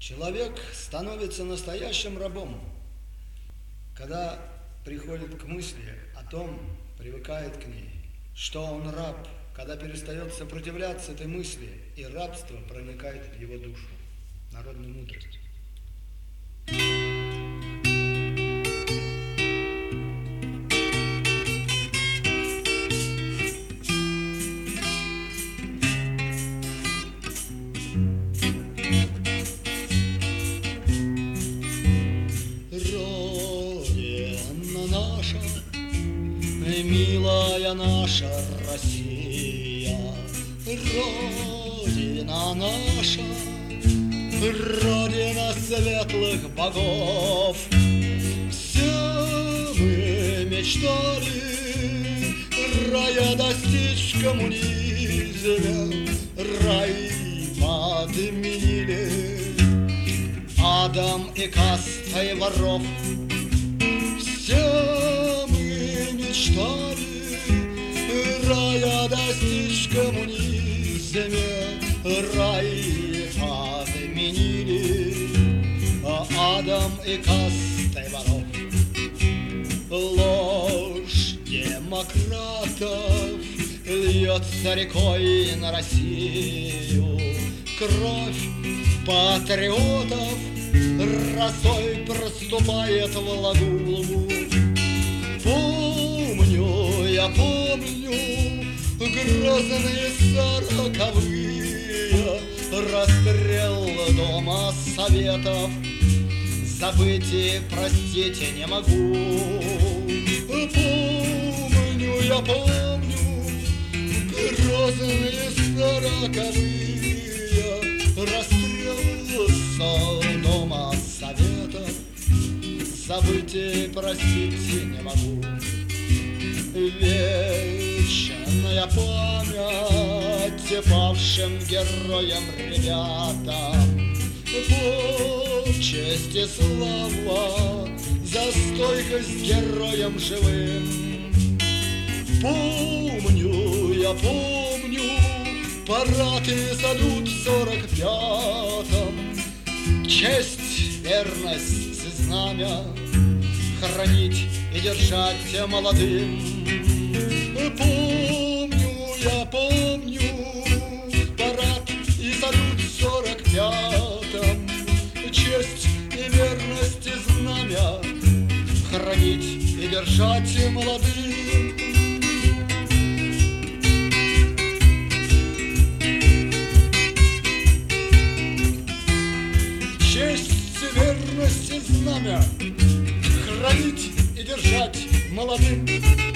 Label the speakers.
Speaker 1: Человек становится настоящим рабом, когда приходит к мысли о том, привыкает к ней, что он раб, когда перестает сопротивляться этой мысли, и рабство проникает в его душу. Народная мудрость.
Speaker 2: Родина наша, милая наша Россия, Родина наша, Родина светлых богов. Все мы мечтали рая достичь в коммунизме, рай подменили адом и кастой воров. Все мы мечтали рая достичь в коммунизме, рай подменили адом и кастой воров. Ложь демократов льется рекой на Россию, кровь патриотов росой проступает в Лагулу. Помню, я помню грозные 40-е, расстрел Дома Советов. Забыть и простить не могу. Помню, я помню грозные 40-е, расстрел Дома Советов. Забыть и простить не могу. Вечная память павшим героям, ребятам. Честь и слава за стойкость героям живым. Помню, я помню парад и салют в 45-м. Честь, верность, знамя хранить и держать молодым. Помню, я помню парад и салют в 45-м. Честь и верность и знамя хранить и держать молодым. Честь, верность и знамя хранить и держать молодым.